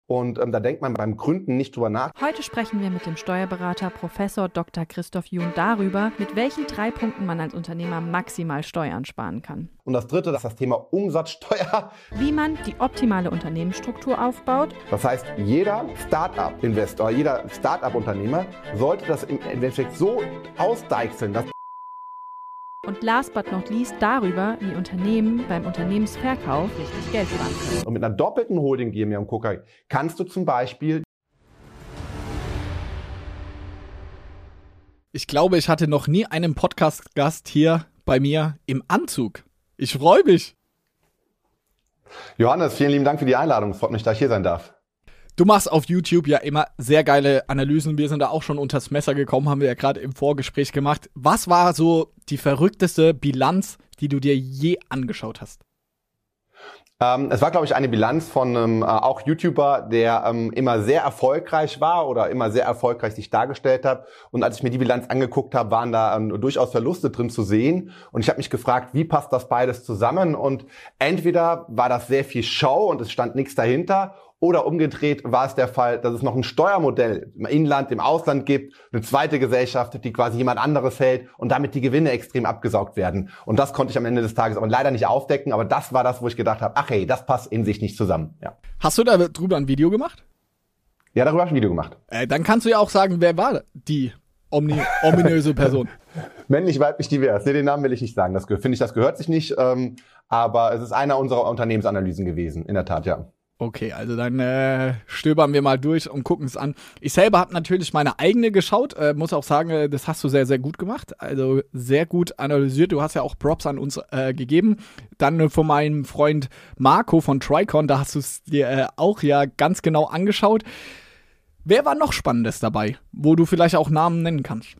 Und da denkt man beim Gründen nicht drüber nach. Heute sprechen wir mit dem Steuerberater Professor Dr. Christoph Jun darüber, mit welchen 3 Punkten man als Unternehmer maximal Steuern sparen kann. Und das dritte, das ist das Thema Umsatzsteuer. Wie man die optimale Unternehmensstruktur aufbaut. Das heißt, jeder Start-up-Investor, jeder Start-up-Unternehmer sollte das im Endeffekt so ausdeichseln, dass Und last but not least darüber, wie Unternehmen beim Unternehmensverkauf richtig Geld sparen können. und mit einer doppelten Holding GmbH und Co. kannst du zum Beispiel. Ich glaube, ich hatte noch nie einen Podcast-Gast hier bei mir im Anzug. Ich freue mich. Johannes, vielen lieben Dank für die Einladung. Es freut mich, dass ich hier sein darf. Du machst auf YouTube ja immer sehr geile Analysen. Wir sind da auch schon unters Messer gekommen, haben wir ja gerade im Vorgespräch gemacht. Was war so die verrückteste Bilanz, die du dir je angeschaut hast? Es war, glaube ich, eine Bilanz von einem auch YouTuber, der immer sehr erfolgreich war oder immer sehr erfolgreich sich dargestellt hat. Und als ich mir die Bilanz angeguckt habe, waren da durchaus Verluste drin zu sehen. Und ich habe mich gefragt, wie passt das beides zusammen? Und entweder war das sehr viel Show und es stand nichts dahinter, oder umgedreht war es der Fall, dass es noch ein Steuermodell im Inland, im Ausland gibt, eine zweite Gesellschaft, die quasi jemand anderes hält und damit die Gewinne extrem abgesaugt werden. Und das konnte ich am Ende des Tages aber leider nicht aufdecken, aber das war das, wo ich gedacht habe, ach hey, das passt in sich nicht zusammen. Ja, Hast du darüber ein Video gemacht? ja, darüber habe ich ein Video gemacht. Dann kannst du ja auch sagen, wer war die ominöse Person? Männlich, weiblich, divers. Nee, den Namen will ich nicht sagen. Das gehört sich nicht, aber es ist einer unserer Unternehmensanalysen gewesen, in der Tat, ja. Okay, also dann stöbern wir mal durch und gucken es an. Ich selber habe natürlich meine eigene geschaut, muss auch sagen, das hast du sehr, sehr gut gemacht. Also sehr gut analysiert. Du hast ja auch Props an uns gegeben. Dann von meinem Freund Marco von Tricon, da hast du es dir auch ja ganz genau angeschaut. Wer war noch Spannendes dabei, wo du vielleicht auch Namen nennen kannst?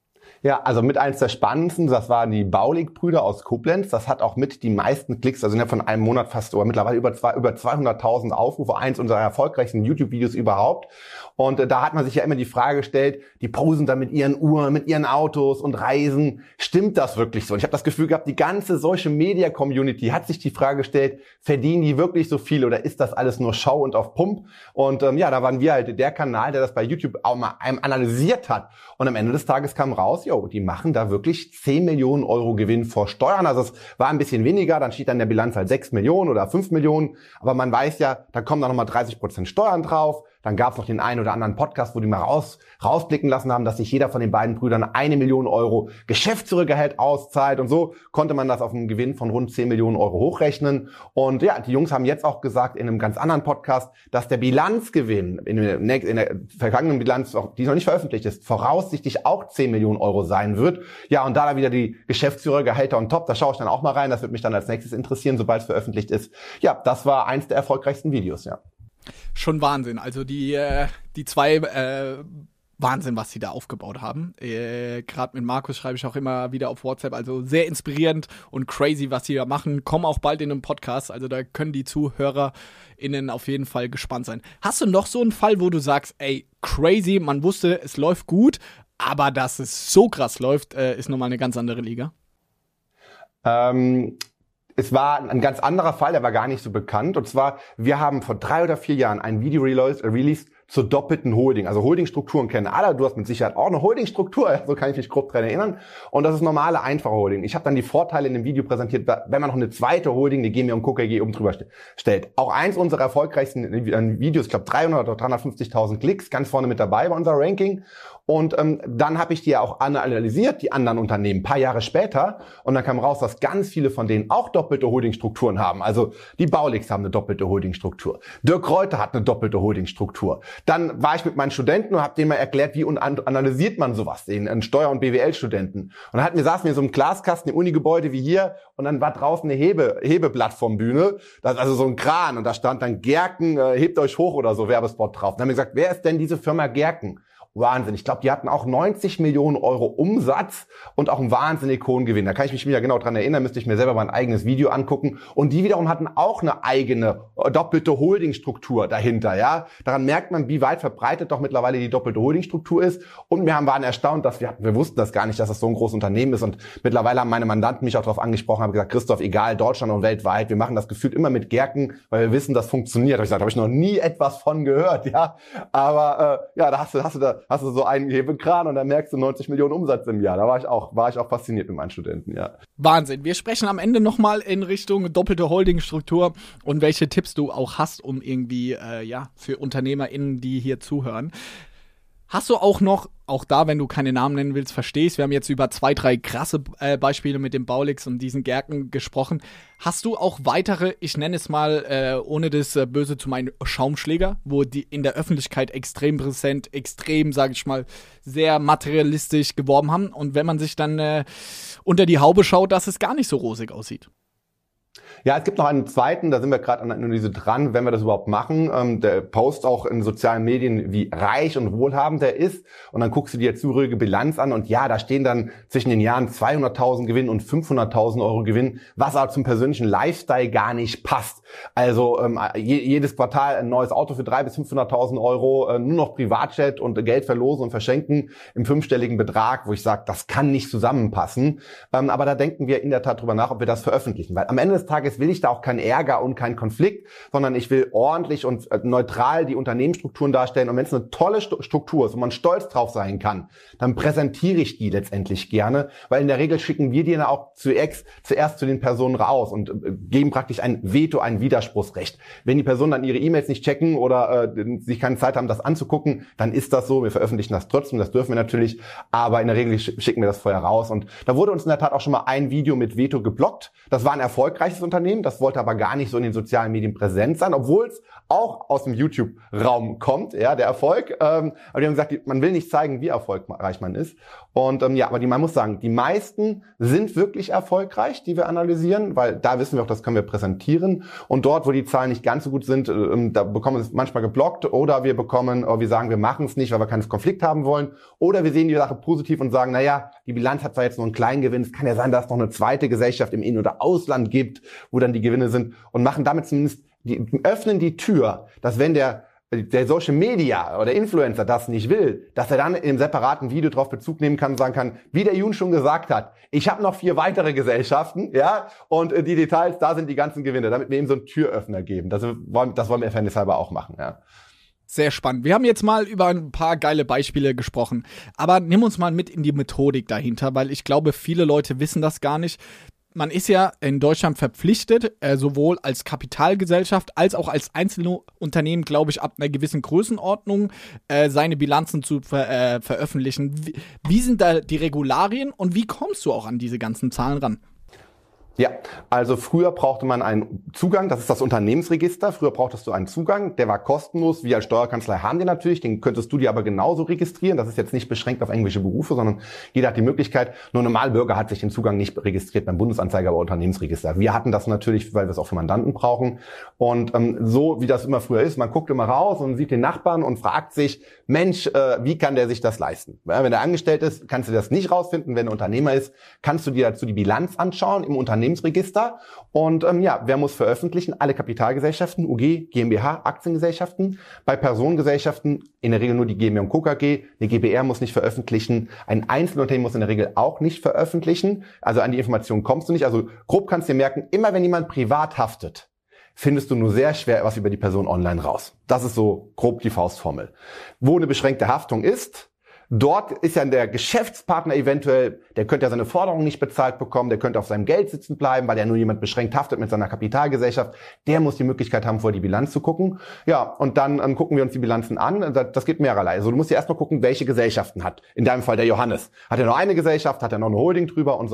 Ja, also mit eins der spannendsten, das waren die Baulig-Brüder aus Koblenz. Das hat auch mit die meisten Klicks, also innerhalb von einem Monat fast oder mittlerweile über 200.000 Aufrufe, eins unserer erfolgreichsten YouTube-Videos überhaupt. Und da hat man sich ja immer die Frage gestellt, die posen da mit ihren Uhren, mit ihren Autos und reisen. Stimmt das wirklich so? Und ich habe das Gefühl gehabt, die ganze Social-Media-Community hat sich die Frage gestellt, verdienen die wirklich so viel oder ist das alles nur Show und auf Pump? Und ja, da waren wir halt der Kanal, der das bei YouTube auch mal analysiert hat. Und am Ende des Tages kam raus, die machen da wirklich 10 Millionen Euro Gewinn vor Steuern. Also es war ein bisschen weniger, dann steht dann in der Bilanz halt 6 Millionen oder 5 Millionen. Aber man weiß ja, da kommen dann nochmal 30% Steuern drauf. Dann gab es noch den einen oder anderen Podcast, wo die mal rausblicken lassen haben, dass sich jeder von den beiden Brüdern 1 Million Euro Geschäftsführergehalt auszahlt. Und so konnte man das auf einen Gewinn von rund 10 Millionen Euro hochrechnen. Und ja, die Jungs haben jetzt auch gesagt in einem ganz anderen Podcast, dass der Bilanzgewinn in der vergangenen Bilanz, die noch nicht veröffentlicht ist, voraussichtlich auch 10 Millionen Euro sein wird. Ja, und da wieder die Geschäftsführergehälter on top, da schaue ich dann auch mal rein. Das wird mich dann als nächstes interessieren, sobald es veröffentlicht ist. Ja, das war eins der erfolgreichsten Videos, ja. Schon Wahnsinn. Also die zwei Wahnsinn, was sie da aufgebaut haben. Gerade mit Markus schreibe ich auch immer wieder auf WhatsApp. Also sehr inspirierend und crazy, was sie da machen. Kommen auch bald in einen Podcast. Also da können die ZuhörerInnen auf jeden Fall gespannt sein. Hast du noch so einen Fall, wo du sagst, ey, crazy, man wusste, es läuft gut, aber dass es so krass läuft, ist nochmal eine ganz andere Liga? Es war ein ganz anderer Fall, der war gar nicht so bekannt. Und zwar, wir haben vor 3 oder 4 Jahren ein Video released zur doppelten Holding. Also Holdingstrukturen kennen alle. Du hast mit Sicherheit auch eine Holdingstruktur, so kann ich mich grob dran erinnern. Und das ist normale, einfache Holding. Ich habe dann die Vorteile in dem Video präsentiert, wenn man noch eine zweite Holding, eine GmbH und Co. KG oben drüber stellt. Auch eins unserer erfolgreichsten Videos, ich glaube 300 oder 350.000 Klicks, ganz vorne mit dabei bei unser Ranking. Und dann habe ich die ja auch analysiert, die anderen Unternehmen, ein paar Jahre später. Und dann kam raus, dass ganz viele von denen auch doppelte Holdingstrukturen haben. Also die Bauligs haben eine doppelte Holdingstruktur. Dirk Reuter hat eine doppelte Holdingstruktur. Dann war ich mit meinen Studenten und habe denen mal erklärt, wie analysiert man sowas, den Steuer- und BWL-Studenten. Und dann saßen wir in so einem Glaskasten im Unigebäude wie hier und dann war draußen eine Hebeplattformbühne, das ist also so ein Kran und da stand dann Gerken, hebt euch hoch oder so, Werbespot drauf. Und dann haben wir gesagt, wer ist denn diese Firma Gerken? Wahnsinn. Ich glaube, die hatten auch 90 Millionen Euro Umsatz und auch einen wahnsinnig hohen Gewinn. Da kann ich mich wieder genau dran erinnern, müsste ich mir selber mal ein eigenes Video angucken. Und die wiederum hatten auch eine eigene doppelte Holdingstruktur dahinter. Ja, daran merkt man, wie weit verbreitet doch mittlerweile die doppelte Holdingstruktur ist. Und wir waren erstaunt, dass wir wussten das gar nicht, dass das so ein großes Unternehmen ist. Und mittlerweile haben meine Mandanten mich auch darauf angesprochen, haben gesagt, Christoph, egal, Deutschland und weltweit, wir machen das gefühlt immer mit Gärken, weil wir wissen, das funktioniert. Da habe ich gesagt, habe ich noch nie etwas von gehört. Ja, aber da hast du so einen Hebekran und dann merkst du 90 Millionen Umsatz im Jahr. Da war ich auch fasziniert mit meinen Studenten, ja. Wahnsinn. Wir sprechen am Ende nochmal in Richtung doppelte Holdingstruktur und welche Tipps du auch hast, um irgendwie, für UnternehmerInnen, die hier zuhören. Hast du auch noch, auch da, wenn du keine Namen nennen willst, verstehst, wir haben jetzt über 2, 3 krasse Beispiele mit dem Bauligs und diesen Gärken gesprochen. Hast du auch weitere, ich nenne es mal, ohne das Böse zu meinen, Schaumschläger, wo die in der Öffentlichkeit extrem präsent, extrem, sage ich mal, sehr materialistisch geworben haben und wenn man sich dann unter die Haube schaut, dass es gar nicht so rosig aussieht? Ja, es gibt noch einen zweiten, da sind wir gerade an der Analyse dran, wenn wir das überhaupt machen. Der post auch in sozialen Medien, wie reich und wohlhabend er ist. Und dann guckst du dir zurückige Bilanz an und ja, da stehen dann zwischen den Jahren 200.000 Gewinn und 500.000 Euro Gewinn, was auch zum persönlichen Lifestyle gar nicht passt. Also jedes Quartal ein neues Auto für 300.000 bis 500.000 Euro, nur noch Privatjet und Geld verlosen und verschenken im 5-stelligen Betrag, wo ich sage, das kann nicht zusammenpassen. Aber da denken wir in der Tat drüber nach, ob wir das veröffentlichen. Weil am Ende des Tages will ich da auch keinen Ärger und keinen Konflikt, sondern ich will ordentlich und neutral die Unternehmensstrukturen darstellen. Und wenn es eine tolle Struktur ist, wo man stolz drauf sein kann, dann präsentiere ich die letztendlich gerne, weil in der Regel schicken wir die dann auch zuerst zu den Personen raus und geben praktisch ein Veto, ein Widerspruchsrecht. Wenn die Personen dann ihre E-Mails nicht checken oder sich keine Zeit haben, das anzugucken, dann ist das so. Wir veröffentlichen das trotzdem, das dürfen wir natürlich, aber in der Regel schicken wir das vorher raus. Und da wurde uns in der Tat auch schon mal ein Video mit Veto geblockt. Das war ein erfolgreiches Unternehmen. Das wollte aber gar nicht so in den sozialen Medien präsent sein, obwohl es auch aus dem YouTube-Raum kommt, ja, der Erfolg. Aber die haben gesagt, man will nicht zeigen, wie erfolgreich man ist. Und aber man muss sagen, die meisten sind wirklich erfolgreich, die wir analysieren, weil da wissen wir auch, das können wir präsentieren. Und dort, wo die Zahlen nicht ganz so gut sind, da bekommen wir es manchmal geblockt oder wir sagen, wir machen es nicht, weil wir keinen Konflikt haben wollen. Oder wir sehen die Sache positiv und sagen, naja, die Bilanz hat zwar jetzt nur einen kleinen Gewinn, es kann ja sein, dass es noch eine zweite Gesellschaft im In- oder Ausland gibt, wo dann die Gewinne sind und machen damit zumindest, öffnen die Tür, dass wenn der Social Media oder Influencer das nicht will, dass er dann im separaten Video drauf Bezug nehmen kann und sagen kann, wie der Jun schon gesagt hat, ich habe noch 4 weitere Gesellschaften, ja, und die Details, da sind die ganzen Gewinne, damit wir ihm so einen Türöffner geben. Das wollen wir fairnesshalber auch machen, ja. Sehr spannend. Wir haben jetzt mal über ein paar geile Beispiele gesprochen, aber nimm uns mal mit in die Methodik dahinter, weil ich glaube, viele Leute wissen das gar nicht. Man ist ja in Deutschland verpflichtet, sowohl als Kapitalgesellschaft als auch als Einzelunternehmen, glaube ich, ab einer gewissen Größenordnung seine Bilanzen zu veröffentlichen. Wie sind da die Regularien und wie kommst du auch an diese ganzen Zahlen ran? Ja, also früher brauchte man einen Zugang, das ist das Unternehmensregister. Früher brauchtest du einen Zugang, der war kostenlos. Wir als Steuerkanzlei haben den natürlich, den könntest du dir aber genauso registrieren. Das ist jetzt nicht beschränkt auf irgendwelche Berufe, sondern jeder hat die Möglichkeit. Nur ein Normalbürger hat sich den Zugang nicht registriert beim Bundesanzeiger oder Unternehmensregister. Wir hatten das natürlich, weil wir es auch für Mandanten brauchen. Und so wie das immer früher ist, man guckt immer raus und sieht den Nachbarn und fragt sich, Mensch, wie kann der sich das leisten? Ja, wenn er angestellt ist, kannst du das nicht rausfinden. Wenn er Unternehmer ist, kannst du dir dazu die Bilanz anschauen im Unternehmensregister. Und wer muss veröffentlichen? Alle Kapitalgesellschaften, UG, GmbH, Aktiengesellschaften. Bei Personengesellschaften in der Regel nur die GmbH und Co. KG. Eine GbR muss nicht veröffentlichen. Ein Einzelunternehmen muss in der Regel auch nicht veröffentlichen. Also an die Informationen kommst du nicht. Also grob kannst du dir merken, immer wenn jemand privat haftet, findest du nur sehr schwer was über die Person online raus. Das ist so grob die Faustformel. Wo eine beschränkte Haftung ist, dort ist ja der Geschäftspartner eventuell, der könnte ja seine Forderungen nicht bezahlt bekommen, der könnte auf seinem Geld sitzen bleiben, weil ja nur jemand beschränkt haftet mit seiner Kapitalgesellschaft. Der muss die Möglichkeit haben, vorher die Bilanz zu gucken. Ja, und dann gucken wir uns die Bilanzen an. Das geht mehrerlei. Also du musst ja erstmal gucken, welche Gesellschaften hat. In deinem Fall der Johannes. Hat er nur eine Gesellschaft, hat er noch eine Holding drüber und so weiter.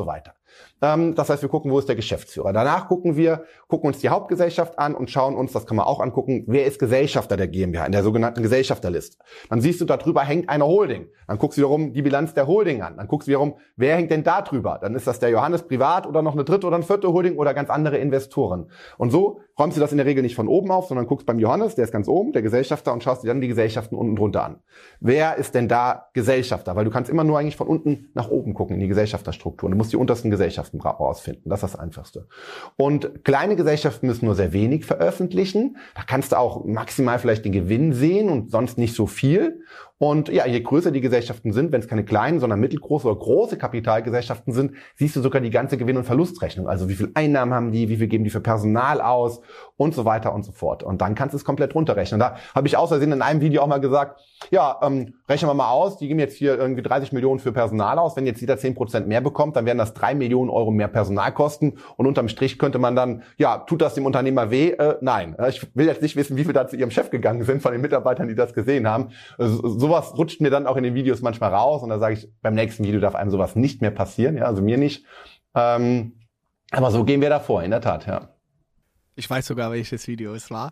Das heißt, wir gucken, wo ist der Geschäftsführer. Danach gucken uns die Hauptgesellschaft an und schauen uns, das kann man auch angucken, wer ist Gesellschafter der GmbH in der sogenannten Gesellschafterliste. Dann siehst du, darüber hängt eine Holding. Dann guckst du wiederum die Bilanz der Holding an. Dann guckst du wiederum, wer hängt denn da drüber? Dann ist das der Johannes privat oder noch eine dritte oder eine vierte Holding oder ganz andere Investoren. Und so räumst du das in der Regel nicht von oben auf, sondern guckst beim Johannes, der ist ganz oben, der Gesellschafter, und schaust dir dann die Gesellschaften unten drunter an. Wer ist denn da Gesellschafter? Weil du kannst immer nur eigentlich von unten nach oben gucken in die Gesellschafterstruktur. Du musst die untersten Gesellschaften rausfinden. Das ist das Einfachste. Und kleine Gesellschaften müssen nur sehr wenig veröffentlichen. Da kannst du auch maximal vielleicht den Gewinn sehen und sonst nicht so viel. Und ja, je größer die Gesellschaften sind, wenn es keine kleinen, sondern mittelgroße oder große Kapitalgesellschaften sind, siehst du sogar die ganze Gewinn- und Verlustrechnung. Also wie viel Einnahmen haben die, wie viel geben die für Personal aus und so weiter und so fort. Und dann kannst du es komplett runterrechnen. Da habe ich aus Versehen in einem Video auch mal gesagt, ja, rechnen wir mal aus, die geben jetzt hier irgendwie 30 Millionen für Personal aus. Wenn jetzt jeder 10% mehr bekommt, dann wären das 3 Millionen Euro mehr Personalkosten. Und unterm Strich könnte man dann, ja, tut das dem Unternehmer weh? Nein. Ich will jetzt nicht wissen, wie viel da zu ihrem Chef gegangen sind von den Mitarbeitern, die das gesehen haben. Sowas rutscht mir dann auch in den Videos manchmal raus. Und da sage ich, beim nächsten Video darf einem sowas nicht mehr passieren. Ja, also mir nicht. Aber so gehen wir davor, in der Tat, ja. Ich weiß sogar, welches Video es war.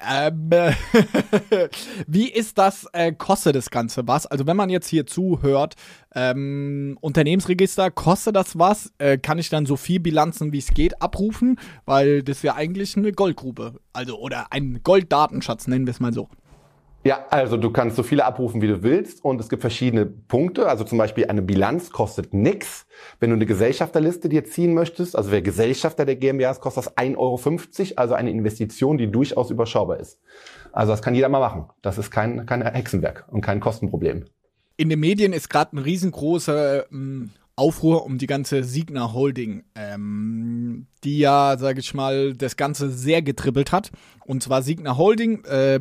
Wie ist das, kostet das Ganze was? Also wenn man jetzt hier zuhört, Unternehmensregister, kostet das was? Kann ich dann so viel Bilanzen, wie es geht, abrufen? Weil das ist ja eigentlich eine Goldgrube. Also, oder ein Golddatenschatz, nennen wir es mal so. Ja, also du kannst so viele abrufen, wie du willst, und es gibt verschiedene Punkte. Also zum Beispiel eine Bilanz kostet nix. Wenn du eine Gesellschafterliste dir ziehen möchtest, also wer Gesellschafter der GmbH ist, kostet das 1,50 €, also eine Investition, die durchaus überschaubar ist. Also das kann jeder mal machen. Das ist kein Hexenwerk und kein Kostenproblem. In den Medien ist gerade ein riesengroßer Aufruhr um die ganze Signa Holding, die ja, sage ich mal, das Ganze sehr getribbelt hat. Und zwar Signa Holding,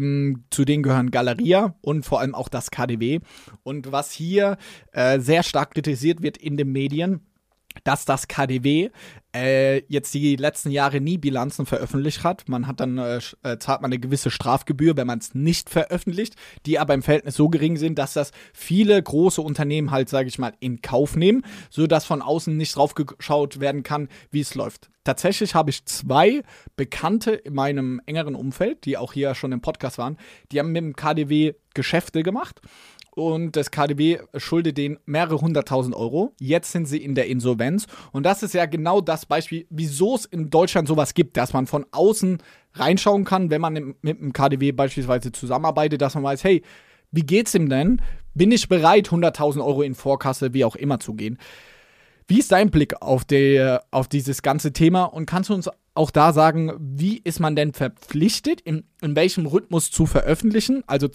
zu denen gehören Galeria und vor allem auch das KaDeWe. Und was hier sehr stark kritisiert wird in den Medien, dass das KaDeWe jetzt die letzten Jahre nie Bilanzen veröffentlicht hat. Man hat dann zahlt man eine gewisse Strafgebühr, wenn man es nicht veröffentlicht, die aber im Verhältnis so gering sind, dass das viele große Unternehmen halt, sage ich mal, in Kauf nehmen, sodass von außen nicht drauf geschaut werden kann, wie es läuft. Tatsächlich habe ich 2 Bekannte in meinem engeren Umfeld, die auch hier schon im Podcast waren, die haben mit dem KaDeWe Geschäfte gemacht. Und das KaDeWe schuldet denen mehrere 100.000 €. Jetzt sind sie in der Insolvenz. Und das ist ja genau das Beispiel, wieso es in Deutschland sowas gibt, dass man von außen reinschauen kann, wenn man mit dem KaDeWe beispielsweise zusammenarbeitet, dass man weiß, hey, wie geht's ihm denn? Bin ich bereit, 100.000 € in Vorkasse, wie auch immer, zu gehen? Wie ist dein Blick auf dieses ganze Thema, und kannst du uns auch da sagen, wie ist man denn verpflichtet, in welchem Rhythmus zu veröffentlichen? Also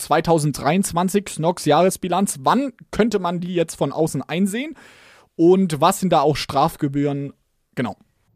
2023 Snox Jahresbilanz, wann könnte man die jetzt von außen einsehen? Und was sind da auch Strafgebühren? Genau.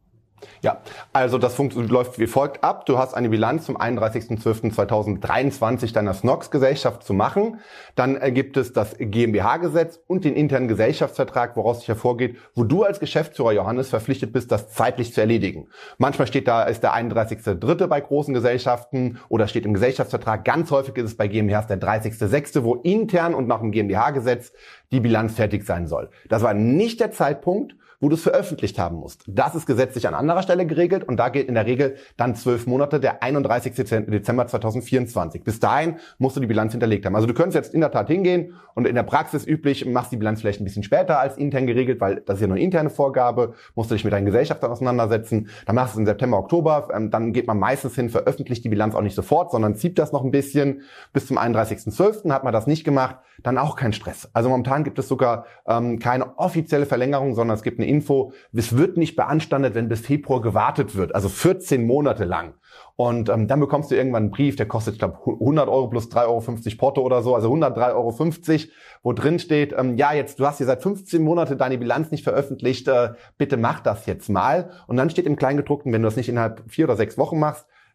Ja, also das läuft wie folgt ab. Du hast eine Bilanz zum 31.12.2023 deiner Snox-Gesellschaft zu machen. Dann gibt es das GmbH-Gesetz und den internen Gesellschaftsvertrag, woraus sich hervorgeht, wo du als Geschäftsführer, Johannes, verpflichtet bist, das zeitlich zu erledigen. Manchmal ist der 31.3. bei großen Gesellschaften oder steht im Gesellschaftsvertrag. Ganz häufig ist es bei GmbHs der 30.6., wo intern und nach dem GmbH-Gesetz die Bilanz fertig sein soll. Das war nicht der Zeitpunkt, wo du es veröffentlicht haben musst. Das ist gesetzlich an anderer Stelle geregelt, und da gilt in der Regel dann 12 Monate, der 31. Dezember 2024. Bis dahin musst du die Bilanz hinterlegt haben. Also du könntest jetzt in der Tat hingehen und in der Praxis üblich machst die Bilanz vielleicht ein bisschen später als intern geregelt, weil das ist ja nur eine interne Vorgabe, musst du dich mit deinen Gesellschaftern auseinandersetzen. Dann machst du es im September, Oktober, dann geht man meistens hin, veröffentlicht die Bilanz auch nicht sofort, sondern zieht das noch ein bisschen. Bis zum 31.12. hat man das nicht gemacht, dann auch kein Stress. Also momentan gibt es sogar keine offizielle Verlängerung, sondern es gibt eine Info, es wird nicht beanstandet, wenn bis Februar gewartet wird, also 14 Monate lang. Und dann bekommst du irgendwann einen Brief, der kostet, ich glaube, 100 € plus 3,50 € Porto oder so, also 103,50 €, wo drin steht, ja, jetzt, du hast hier seit 15 Monaten deine Bilanz nicht veröffentlicht, bitte mach das jetzt mal. Und dann steht im Kleingedruckten, wenn du das nicht innerhalb 4 oder 6 Wochen machst,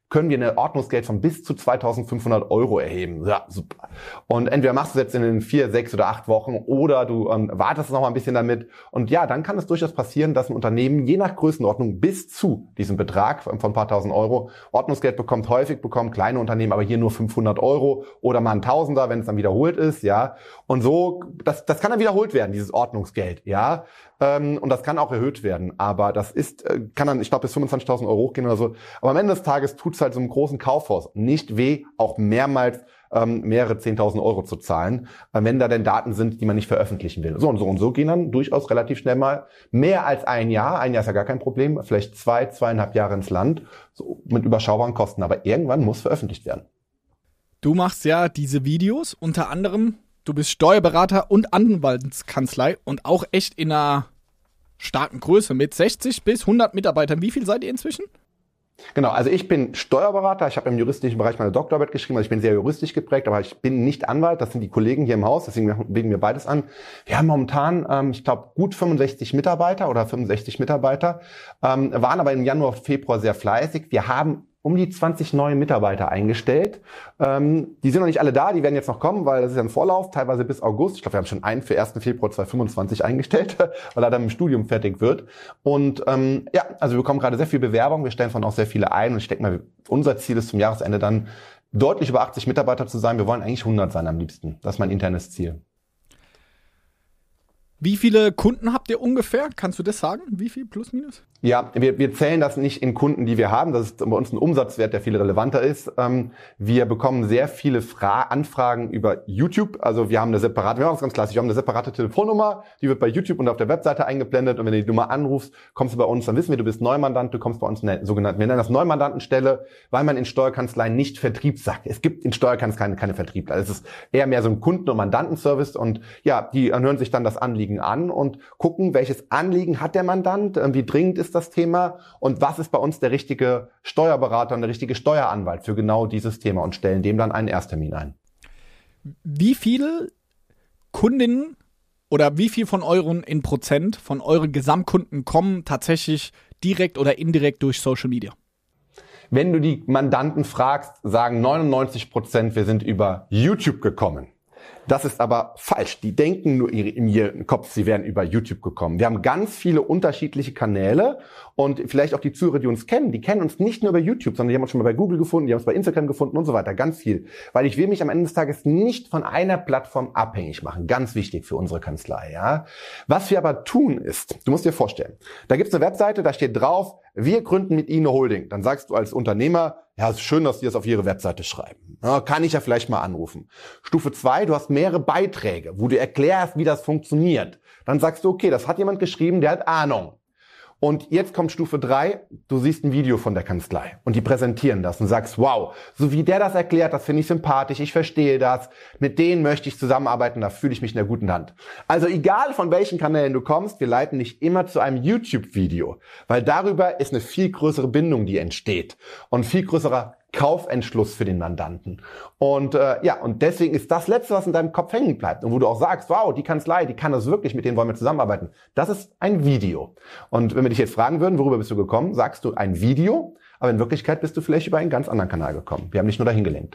können wir ein Ordnungsgeld von bis zu 2.500 € erheben. Ja, super. Und entweder machst du es jetzt in den 4, 6 oder 8 Wochen oder du wartest noch mal ein bisschen damit. Und ja, dann kann es durchaus passieren, dass ein Unternehmen je nach Größenordnung bis zu diesem Betrag von ein paar tausend Euro Ordnungsgeld bekommt. Häufig bekommen kleine Unternehmen aber hier nur 500 € oder mal ein Tausender, wenn es dann wiederholt ist. Ja, und so, das kann dann wiederholt werden, dieses Ordnungsgeld. Ja, und das kann auch erhöht werden. Aber das kann dann, ich glaube, bis 25.000 € hochgehen oder so. Aber am Ende des Tages tut's halt so einem großen Kaufhaus nicht weh, auch mehrmals mehrere 10.000 € zu zahlen, wenn da denn Daten sind, die man nicht veröffentlichen will. So und so gehen dann durchaus relativ schnell mal mehr als ein Jahr ist ja gar kein Problem, vielleicht 2,5 Jahre ins Land, so mit überschaubaren Kosten. Aber irgendwann muss veröffentlicht werden. Du machst ja diese Videos, unter anderem, du bist Steuerberater und Anwaltskanzlei und auch echt in einer starken Größe mit 60 bis 100 Mitarbeitern. Wie viel seid ihr inzwischen? Genau, also ich bin Steuerberater, ich habe im juristischen Bereich meine Doktorarbeit geschrieben, also ich bin sehr juristisch geprägt, aber ich bin nicht Anwalt, das sind die Kollegen hier im Haus, deswegen wegen wir beides an. Wir haben momentan, ich glaube, gut 65 Mitarbeiter oder 65 Mitarbeiter, waren aber im Januar, Februar sehr fleißig. Wir haben um die 20 neue Mitarbeiter eingestellt. Die sind noch nicht alle da, die werden jetzt noch kommen, weil das ist ja ein Vorlauf, teilweise bis August. Ich glaube, wir haben schon einen für 1. Februar 2025 eingestellt, weil er dann im Studium fertig wird. Und also wir bekommen gerade sehr viel Bewerbung, wir stellen von auch sehr viele ein. Und ich denke mal, unser Ziel ist zum Jahresende dann deutlich über 80 Mitarbeiter zu sein. Wir wollen eigentlich 100 sein am liebsten. Das ist mein internes Ziel. Wie viele Kunden habt ihr ungefähr? Kannst du das sagen? Wie viel plus minus? Ja, wir zählen das nicht in Kunden, die wir haben. Das ist bei uns ein Umsatzwert, der viel relevanter ist. Wir bekommen sehr viele Anfragen über YouTube. Also wir haben eine separate, wir machen das ganz klassisch, wir haben eine separate Telefonnummer, die wird bei YouTube und auf der Webseite eingeblendet. Und wenn du die Nummer anrufst, kommst du bei uns, dann wissen wir, du bist Neumandant, du kommst bei uns in der sogenannten, wir nennen das Neumandantenstelle, weil man in Steuerkanzleien nicht Vertrieb sagt. Es gibt in Steuerkanzleien keine Vertriebler. Es ist eher mehr so ein Kunden- und Mandantenservice. Und ja, die hören sich dann das Anliegen an und gucken, welches Anliegen hat der Mandant, wie dringend ist das Thema und was ist bei uns der richtige Steuerberater und der richtige Steueranwalt für genau dieses Thema und stellen dem dann einen Ersttermin ein. Wie viele Kundinnen oder wie viel von euren in Prozent von euren Gesamtkunden kommen tatsächlich direkt oder indirekt durch Social Media? Wenn du die Mandanten fragst, sagen 99%, wir sind über YouTube gekommen. Das ist aber falsch. Die denken nur in ihrem Kopf, sie wären über YouTube gekommen. Wir haben ganz viele unterschiedliche Kanäle und vielleicht auch die Zuhörer, die uns kennen, die kennen uns nicht nur bei YouTube, sondern die haben uns schon mal bei Google gefunden, die haben uns bei Instagram gefunden und so weiter. Ganz viel. Weil ich will mich am Ende des Tages nicht von einer Plattform abhängig machen. Ganz wichtig für unsere Kanzlei, ja. Was wir aber tun ist, du musst dir vorstellen, da gibt's eine Webseite, da steht drauf, wir gründen mit Ihnen eine Holding. Dann sagst du als Unternehmer, ja, ist schön, dass die das auf ihre Webseite schreiben. Ja, kann ich ja vielleicht mal anrufen. Stufe 2, du hast mehrere Beiträge, wo du erklärst, wie das funktioniert. Dann sagst du, okay, das hat jemand geschrieben, der hat Ahnung. Und jetzt kommt Stufe 3, du siehst ein Video von der Kanzlei und die präsentieren das und sagst, wow, so wie der das erklärt, das finde ich sympathisch, ich verstehe das, mit denen möchte ich zusammenarbeiten, da fühle ich mich in der guten Hand. Also egal von welchen Kanälen du kommst, wir leiten dich immer zu einem YouTube-Video, weil darüber ist eine viel größere Bindung, die entsteht und viel größerer Kaufentschluss für den Mandanten. Und und deswegen ist das Letzte, was in deinem Kopf hängen bleibt und wo du auch sagst, wow, die Kanzlei, die kann das wirklich, mit denen wollen wir zusammenarbeiten. Das ist ein Video. Und wenn wir dich jetzt fragen würden, worüber bist du gekommen, sagst du ein Video, aber in Wirklichkeit bist du vielleicht über einen ganz anderen Kanal gekommen. Wir haben nicht nur dahin gelenkt.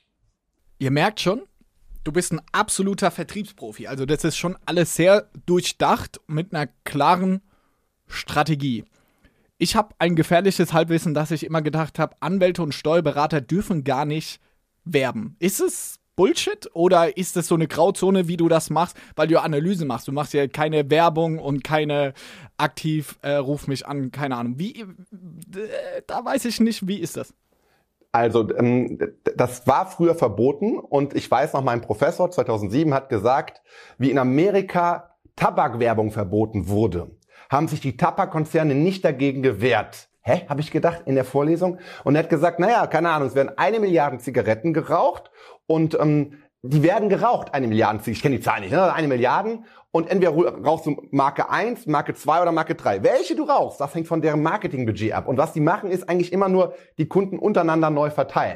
Ihr merkt schon, du bist ein absoluter Vertriebsprofi. Also das ist schon alles sehr durchdacht mit einer klaren Strategie. Ich habe ein gefährliches Halbwissen, dass ich immer gedacht habe, Anwälte und Steuerberater dürfen gar nicht werben. Ist es Bullshit oder ist es so eine Grauzone, wie du das machst, weil du Analyse machst? Du machst ja keine Werbung und keine aktiv ruf mich an, keine Ahnung. Da weiß ich nicht, wie ist das? Also das war früher verboten und ich weiß noch, mein Professor 2007 hat gesagt, wie in Amerika Tabakwerbung verboten wurde, haben sich die Tabakkonzerne nicht dagegen gewehrt. Habe ich gedacht in der Vorlesung. Und er hat gesagt, naja, keine Ahnung, es werden 1 Milliarde Zigaretten geraucht und die werden geraucht, 1 Milliarde Zigaretten. Ich kenne die Zahl nicht, ne? 1 Milliarde. Und entweder rauchst du Marke 1, Marke 2 oder Marke 3. Welche du rauchst, das hängt von deren Marketingbudget ab. Und was die machen, ist eigentlich immer nur die Kunden untereinander neu verteilen.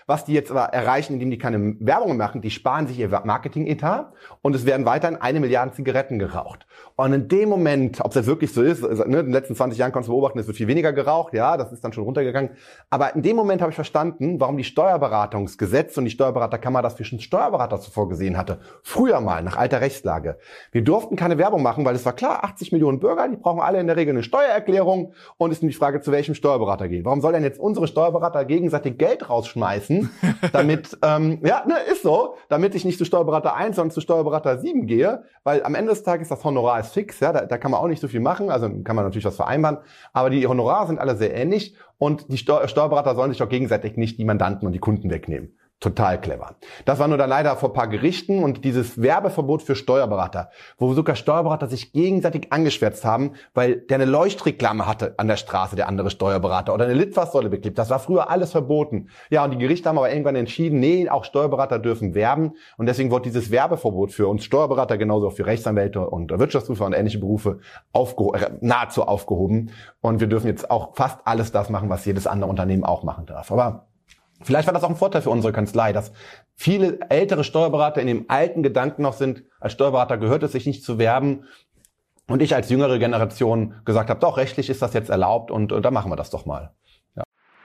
Was die jetzt aber erreichen, indem die keine Werbung machen, die sparen sich ihr Marketing-Etat und es werden weiterhin 1 Milliarde Zigaretten geraucht. Und in dem Moment, ob es jetzt wirklich so ist, ne, in den letzten 20 Jahren konntest du beobachten, es wird viel weniger geraucht, ja, das ist dann schon runtergegangen. Aber in dem Moment habe ich verstanden, warum die Steuerberatungsgesetz und die Steuerberaterkammer das für schon Steuerberater zuvor gesehen hatte. Früher mal, nach alter Rechtslage. Wir durften keine Werbung machen, weil es war klar, 80 Millionen Bürger, die brauchen alle in der Regel eine Steuererklärung und es ist die Frage, zu welchem Steuerberater gehen. Warum soll denn jetzt unsere Steuerberater gegenseitig Geld rausschmeißen, damit, ist so, damit ich nicht zu Steuerberater 1, sondern zu Steuerberater 7 gehe, weil am Ende des Tages das Honorar ist fix, ja, da kann man auch nicht so viel machen, also kann man natürlich was vereinbaren, aber die Honorare sind alle sehr ähnlich und die Steuerberater sollen sich doch gegenseitig nicht die Mandanten und die Kunden wegnehmen. Total clever. Das war nur dann leider vor ein paar Gerichten und dieses Werbeverbot für Steuerberater, wo sogar Steuerberater sich gegenseitig angeschwärzt haben, weil der eine Leuchtreklame hatte an der Straße, der andere Steuerberater, oder eine Litfaßsäule beklebt. Das war früher alles verboten. Ja, und die Gerichte haben aber irgendwann entschieden, nee, auch Steuerberater dürfen werben und deswegen wurde dieses Werbeverbot für uns Steuerberater, genauso auch für Rechtsanwälte und Wirtschaftsprüfer und ähnliche Berufe nahezu aufgehoben und wir dürfen jetzt auch fast alles das machen, was jedes andere Unternehmen auch machen darf. Aber vielleicht war das auch ein Vorteil für unsere Kanzlei, dass viele ältere Steuerberater in dem alten Gedanken noch sind, als Steuerberater gehört es sich nicht zu werben. Und ich als jüngere Generation gesagt habe, doch, rechtlich ist das jetzt erlaubt und da machen wir das doch mal. Ja.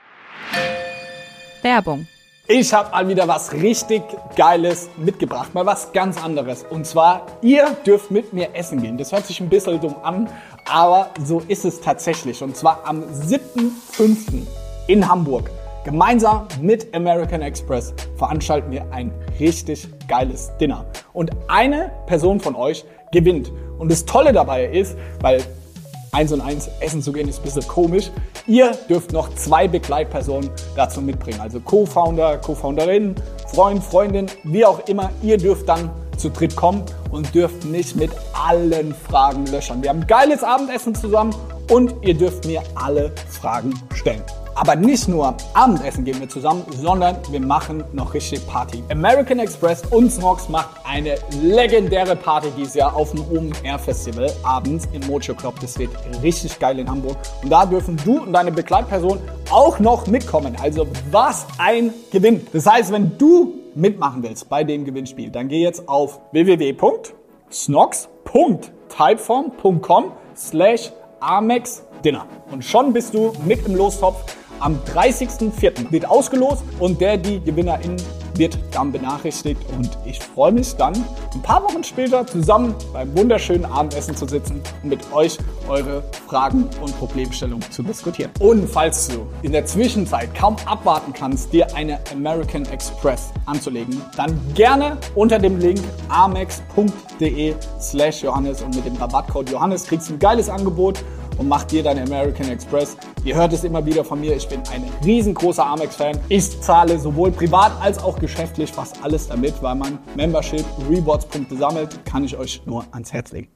Werbung. Ich habe mal wieder was richtig Geiles mitgebracht, mal was ganz anderes. Und zwar, ihr dürft mit mir essen gehen. Das hört sich ein bisschen dumm an, aber so ist es tatsächlich. Und zwar am 7.5. in Hamburg. Gemeinsam mit American Express veranstalten wir ein richtig geiles Dinner. Und eine Person von euch gewinnt. Und das Tolle dabei ist, weil 1 und 1 essen zu gehen ist ein bisschen komisch, ihr dürft noch 2 Begleitpersonen dazu mitbringen. Also Co-Founder, Co-Founderin, Freund, Freundin, wie auch immer. Ihr dürft dann zu dritt kommen und dürft nicht mit allen Fragen löchern. Wir haben ein geiles Abendessen zusammen und ihr dürft mir alle Fragen stellen. Aber nicht nur Abendessen gehen wir zusammen, sondern wir machen noch richtig Party. American Express und Snox macht eine legendäre Party dieses Jahr auf dem Open Air Festival abends im Mojo Club. Das wird richtig geil in Hamburg. Und da dürfen du und deine Begleitperson auch noch mitkommen. Also was ein Gewinn. Das heißt, wenn du mitmachen willst bei dem Gewinnspiel, dann geh jetzt auf www.snox.typeform.com/Amex-Dinner. Und schon bist du mit im Lostopf. Am 30.04. wird ausgelost und die Gewinnerin wird dann benachrichtigt. Und ich freue mich dann, ein paar Wochen später zusammen beim wunderschönen Abendessen zu sitzen und mit euch eure Fragen und Problemstellungen zu diskutieren. Und falls du in der Zwischenzeit kaum abwarten kannst, dir eine American Express anzulegen, dann gerne unter dem Link amex.de/Johannes und mit dem Rabattcode Johannes kriegst du ein geiles Angebot und mach dir deine American Express. Ihr hört es immer wieder von mir, ich bin ein riesengroßer Amex-Fan. Ich zahle sowohl privat als auch geschäftlich fast alles damit, weil man Membership, Rewards-Punkte sammelt, kann ich euch nur ans Herz legen.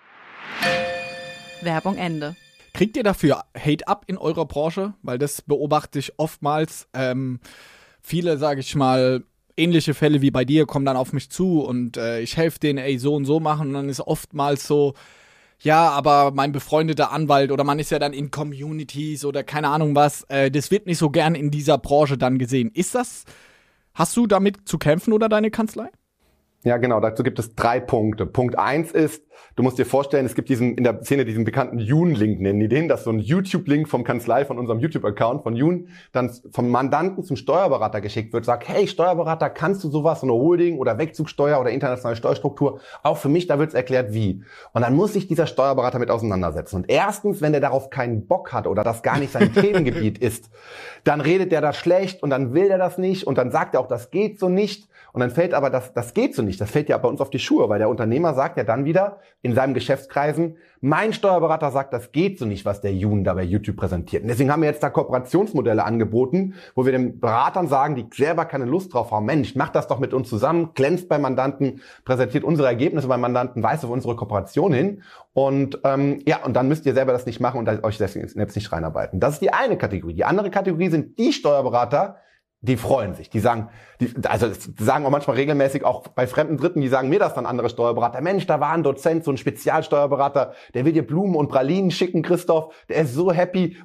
Werbung Ende. Kriegt ihr dafür Hate up in eurer Branche? Weil das beobachte ich oftmals. Viele, sage ich mal, ähnliche Fälle wie bei dir kommen dann auf mich zu und ich helfe denen, so und so machen. Und dann ist oftmals so, ja, aber mein befreundeter Anwalt oder man ist ja dann in Communities oder keine Ahnung was, das wird nicht so gern in dieser Branche dann gesehen. Hast du damit zu kämpfen oder deine Kanzlei? Ja, genau, dazu gibt es 3 Punkte. Punkt 1 ist, du musst dir vorstellen, es gibt in der Szene diesen bekannten Yoon-Link, nennen die den, das ist so ein YouTube-Link vom Kanzlei, von unserem YouTube-Account von Yoon, dann vom Mandanten zum Steuerberater geschickt wird, sagt, hey Steuerberater, kannst du sowas, so eine Holding oder Wegzugsteuer oder internationale Steuerstruktur, auch für mich, da wird's erklärt, wie. Und dann muss sich dieser Steuerberater mit auseinandersetzen. Und erstens, wenn der darauf keinen Bock hat oder das gar nicht sein Themengebiet ist, dann redet der da schlecht und dann will der das nicht und dann sagt er auch, das geht so nicht. Und dann fällt aber das geht so nicht. Das fällt ja bei uns auf die Schuhe, weil der Unternehmer sagt ja dann wieder in seinen Geschäftskreisen, mein Steuerberater sagt, das geht so nicht, was der Yoon da bei YouTube präsentiert. Und deswegen haben wir jetzt da Kooperationsmodelle angeboten, wo wir den Beratern sagen, die selber keine Lust drauf haben, Mensch, macht das doch mit uns zusammen, glänzt beim Mandanten, präsentiert unsere Ergebnisse beim Mandanten, weist auf unsere Kooperation hin. Und und dann müsst ihr selber das nicht machen und euch deswegen jetzt nicht reinarbeiten. Das ist die eine Kategorie. Die andere Kategorie sind die Steuerberater, die freuen sich. Die sagen auch manchmal regelmäßig auch bei fremden Dritten, die sagen mir das dann andere Steuerberater. Mensch, da war ein Dozent, so ein Spezialsteuerberater, der will dir Blumen und Pralinen schicken, Christoph. Der ist so happy, weil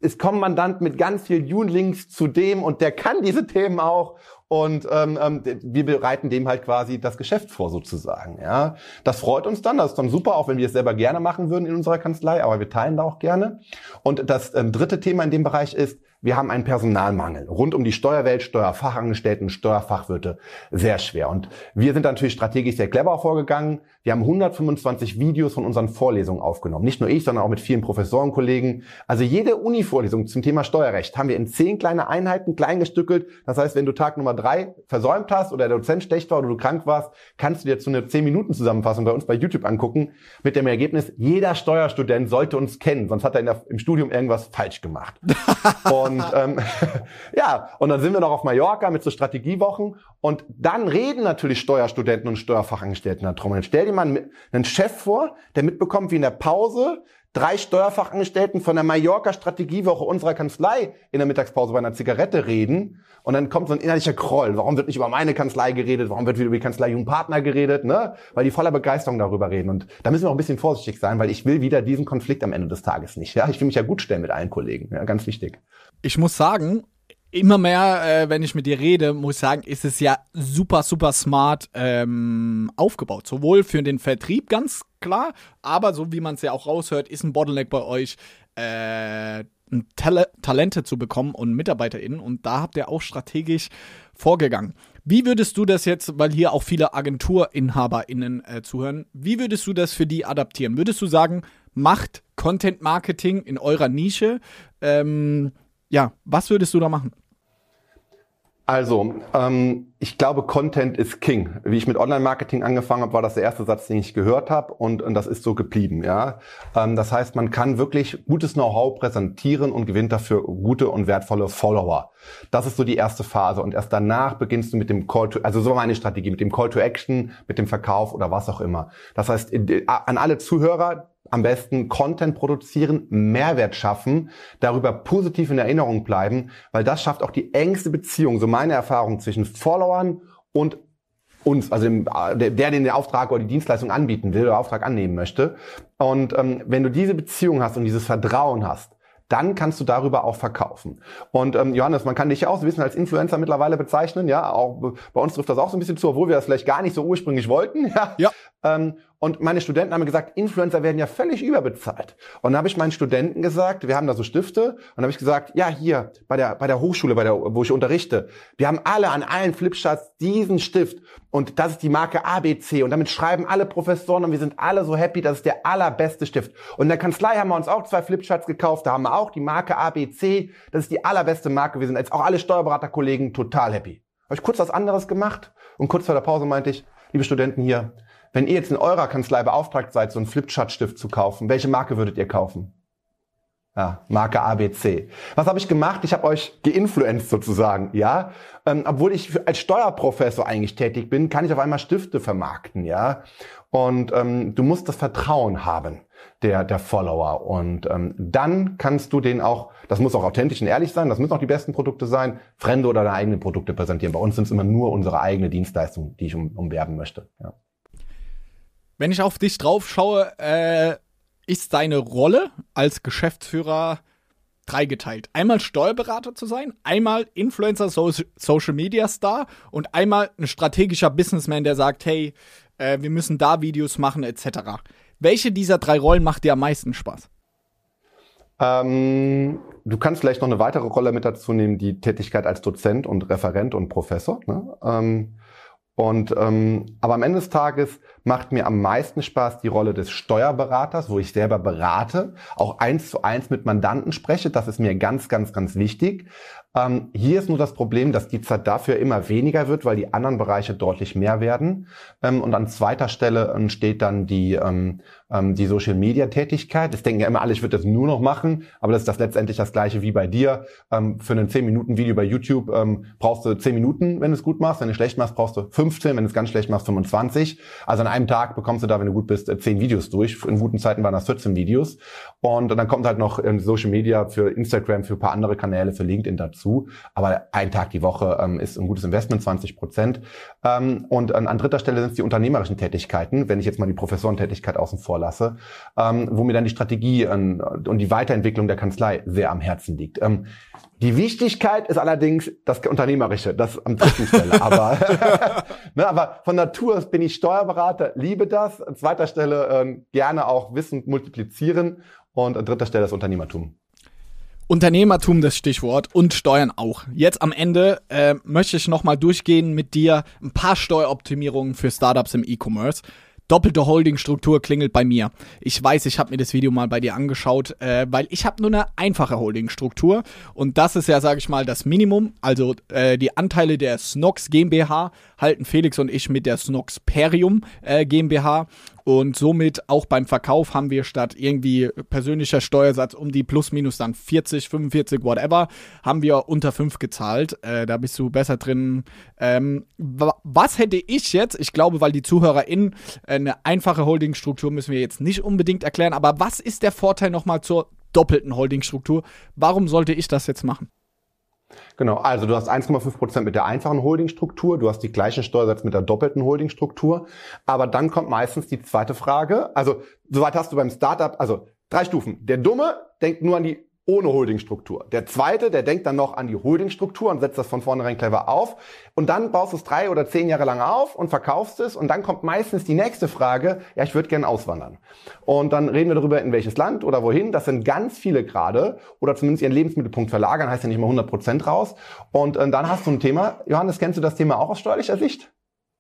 es kommen Mandanten mit ganz vielen June-Links zu dem und der kann diese Themen auch. Und wir bereiten dem halt quasi das Geschäft vor sozusagen. Ja, das freut uns dann. Das ist dann super, auch wenn wir es selber gerne machen würden in unserer Kanzlei. Aber wir teilen da auch gerne. Und das dritte Thema in dem Bereich ist, wir haben einen Personalmangel rund um die Steuerwelt, Steuerfachangestellten, Steuerfachwirte sehr schwer. Und wir sind natürlich strategisch sehr clever vorgegangen. Wir haben 125 Videos von unseren Vorlesungen aufgenommen. Nicht nur ich, sondern auch mit vielen Professorenkollegen. Also jede Uni-Vorlesung zum Thema Steuerrecht haben wir in 10 kleine Einheiten klein gestückelt. Das heißt, wenn du Tag Nummer 3 versäumt hast oder der Dozent schlecht war oder du krank warst, kannst du dir zu einer 10-Minuten-Zusammenfassung bei uns bei YouTube angucken. Mit dem Ergebnis, jeder Steuerstudent sollte uns kennen, sonst hat er im Studium irgendwas falsch gemacht. Und ja, und dann sind wir noch auf Mallorca mit so Strategiewochen und dann reden natürlich Steuerstudenten und Steuerfachangestellten darum. Und stell dir mal einen Chef vor, der mitbekommt, wie in der Pause 3 Steuerfachangestellten von der Mallorca-Strategiewoche unserer Kanzlei in der Mittagspause bei einer Zigarette reden und dann kommt so ein innerlicher Groll. Warum wird nicht über meine Kanzlei geredet? Warum wird wieder über die Kanzlei Jung Partner geredet? Ne? Weil die voller Begeisterung darüber reden. Und da müssen wir auch ein bisschen vorsichtig sein, weil ich will wieder diesen Konflikt am Ende des Tages nicht. Ja, ich will mich ja gut stellen mit allen Kollegen. Ja, ganz wichtig. Ich muss sagen, immer mehr, wenn ich mit dir rede, muss ich sagen, ist es ja super, super smart aufgebaut. Sowohl für den Vertrieb, ganz klar, aber so wie man es ja auch raushört, ist ein Bottleneck bei euch, Talente zu bekommen und MitarbeiterInnen. Und da habt ihr auch strategisch vorgegangen. Wie würdest du das jetzt, weil hier auch viele AgenturinhaberInnen zuhören, wie würdest du das für die adaptieren? Würdest du sagen, macht Content Marketing in eurer Nische? Ja, was würdest du da machen? Also, ich glaube, Content ist King. Wie ich mit Online-Marketing angefangen habe, war das der erste Satz, den ich gehört habe und das ist so geblieben. Ja, das heißt, man kann wirklich gutes Know-how präsentieren und gewinnt dafür gute und wertvolle Follower. Das ist so die erste Phase und erst danach beginnst du mit dem Call to, also so meine Strategie, mit dem Call to Action, mit dem Verkauf oder was auch immer. Das heißt, an alle Zuhörer, am besten Content produzieren, Mehrwert schaffen, darüber positiv in Erinnerung bleiben, weil das schafft auch die engste Beziehung, so meine Erfahrung, zwischen Followern und uns, also der den Auftrag oder die Dienstleistung anbieten will oder Auftrag annehmen möchte. Und wenn du diese Beziehung hast und dieses Vertrauen hast, dann kannst du darüber auch verkaufen. Und Johannes, man kann dich ja auch so ein bisschen als Influencer mittlerweile bezeichnen, ja, auch bei uns trifft das auch so ein bisschen zu, obwohl wir das vielleicht gar nicht so ursprünglich wollten, ja. Und meine Studenten haben mir gesagt, Influencer werden ja völlig überbezahlt. Und dann habe ich meinen Studenten gesagt, wir haben da so Stifte, und habe ich gesagt, ja, hier bei der Hochschule, wo ich unterrichte, wir haben alle an allen Flipcharts diesen Stift und das ist die Marke ABC und damit schreiben alle Professoren und wir sind alle so happy, das ist der allerbeste Stift. Und in der Kanzlei haben wir uns auch 2 Flipcharts gekauft, da haben wir auch die Marke ABC, das ist die allerbeste Marke, wir sind jetzt auch alle Steuerberaterkollegen total happy. Habe ich kurz was anderes gemacht und kurz vor der Pause meinte ich, liebe Studenten hier, wenn ihr jetzt in eurer Kanzlei beauftragt seid, so einen Flipchart-Stift zu kaufen, welche Marke würdet ihr kaufen? Ja, Marke ABC. Was habe ich gemacht? Ich habe euch geinfluenced sozusagen, ja. Obwohl ich als Steuerprofessor eigentlich tätig bin, kann ich auf einmal Stifte vermarkten, ja. Und du musst das Vertrauen haben der Follower. Und dann kannst du den auch, das muss auch authentisch und ehrlich sein, das müssen auch die besten Produkte sein, fremde oder deine eigenen Produkte präsentieren. Bei uns sind es immer nur unsere eigene Dienstleistung, die ich umwerben möchte, ja. Wenn ich auf dich drauf schaue, ist deine Rolle als Geschäftsführer dreigeteilt. Einmal Steuerberater zu sein, einmal Influencer, Social Media Star und einmal ein strategischer Businessman, der sagt, hey, wir müssen da Videos machen etc. Welche dieser 3 Rollen macht dir am meisten Spaß? Du kannst vielleicht noch eine weitere Rolle mit dazu nehmen, die Tätigkeit als Dozent und Referent und Professor, ne? Aber am Ende des Tages macht mir am meisten Spaß die Rolle des Steuerberaters, wo ich selber berate, auch 1:1 mit Mandanten spreche. Das ist mir ganz, ganz, ganz wichtig. Hier ist nur das Problem, dass die Zeit dafür immer weniger wird, weil die anderen Bereiche deutlich mehr werden. Und an zweiter Stelle steht dann die Social-Media-Tätigkeit. Das denken ja immer alle, ich würde das nur noch machen, aber das ist letztendlich das Gleiche wie bei dir. Für ein 10-Minuten-Video bei YouTube brauchst du 10 Minuten, wenn du es gut machst. Wenn du es schlecht machst, brauchst du 15. Wenn du es ganz schlecht machst, 25. Also an einem Tag bekommst du da, wenn du gut bist, 10 Videos durch. In guten Zeiten waren das 14 Videos. Und dann kommt halt noch Social Media für Instagram, für ein paar andere Kanäle, für LinkedIn dazu. zu. Aber ein Tag die Woche ist ein gutes Investment, 20%. Und an dritter Stelle sind es die unternehmerischen Tätigkeiten, wenn ich jetzt mal die Professorentätigkeit außen vor lasse, wo mir dann die Strategie und die Weiterentwicklung der Kanzlei sehr am Herzen liegt. Die Wichtigkeit ist allerdings das Unternehmerische, das am dritten Stelle. Aber von Natur aus bin ich Steuerberater, liebe das. An zweiter Stelle gerne auch Wissen multiplizieren und an dritter Stelle das Unternehmertum. Unternehmertum, das Stichwort, und Steuern auch. Jetzt am Ende möchte ich nochmal durchgehen mit dir ein paar Steueroptimierungen für Startups im E-Commerce. Doppelte Holdingstruktur klingelt bei mir. Ich weiß, ich habe mir das Video mal bei dir angeschaut, weil ich habe nur eine einfache Holdingstruktur und das ist ja, sage ich mal, das Minimum. Also die Anteile der Snox GmbH halten Felix und ich mit der Snox Perium GmbH und somit auch beim Verkauf haben wir statt irgendwie persönlicher Steuersatz um die plus minus dann 40, 45, whatever, haben wir unter 5 gezahlt. Da bist du besser drin. Was hätte ich jetzt, ich glaube, weil die ZuhörerInnen eine einfache Holdingstruktur müssen wir jetzt nicht unbedingt erklären, aber was ist der Vorteil nochmal zur doppelten Holdingstruktur? Warum sollte ich das jetzt machen? Genau, also du hast 1,5% mit der einfachen Holdingstruktur, du hast die gleichen Steuersätze mit der doppelten Holdingstruktur, aber dann kommt meistens die zweite Frage, also soweit hast du beim Startup, also 3 Stufen. Der Dumme denkt nur an die ohne Holdingstruktur. Der zweite, der denkt dann noch an die Holdingstruktur und setzt das von vornherein clever auf. Und dann baust du es 3 oder 10 Jahre lang auf und verkaufst es. Und dann kommt meistens die nächste Frage, ja, ich würde gerne auswandern. Und dann reden wir darüber, in welches Land oder wohin. Das sind ganz viele gerade. Oder zumindest ihren Lebensmittelpunkt verlagern, heißt ja nicht mal 100% raus. Und dann hast du ein Thema. Johannes, kennst du das Thema auch aus steuerlicher Sicht?